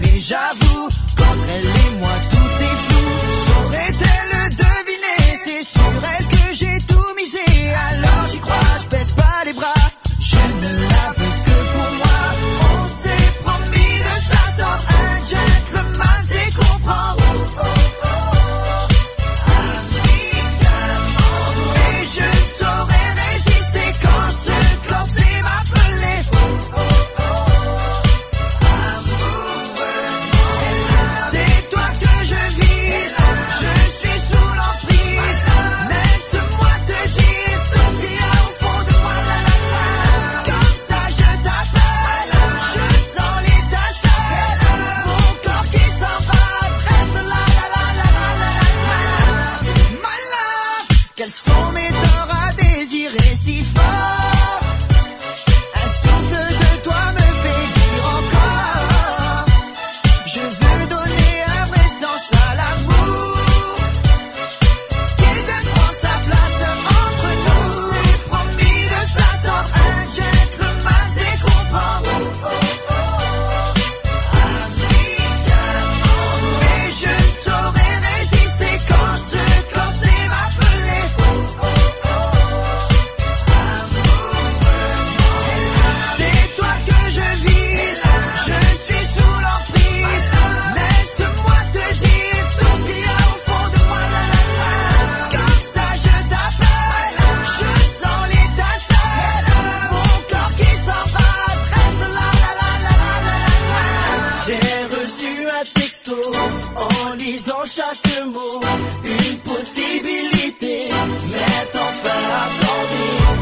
Mais j'avoue, qu'entre elle et moi tout est flou. Saurait-elle le deviner? C'est sur elle que j'ai tout misé. Alors j'y crois, je baisse pas les bras. Je ne la veux que pour moi. On s'est promis de s'attendre. Un gentleman c'est comprendre. Et je ne saurais résister quand ce corset m'appelait. C'est toi que je vise, je suis sous l'emprise. Laisse-moi te dire tout qu'il y a au fond de moi. Comme ça je t'appelle, je sens l'étincelle. Mon corps qui s'embrase, reste là. My love, quels sont mes torts à désirer si fort? Un souffle de toi me fait dire encore. Je veux donner un vrai sens à l'amour, qu'il donne prendre sa place entre nous. C'est promis de s'attendre, un gentleman c'est comprendre. Et je ne saurais résister quand ce corset m'appelait. C'est toi que je vise, je suis sous l'emprise. Laisse-moi te dire tout qu'il y a au fond de moi. Comme ça je t'appelle, je sens l'étincelle. Mon corps qui s'embrase, reste là. J'ai reçu un texto en lisant chaque mot. Une possibilité m'est enfin accordée.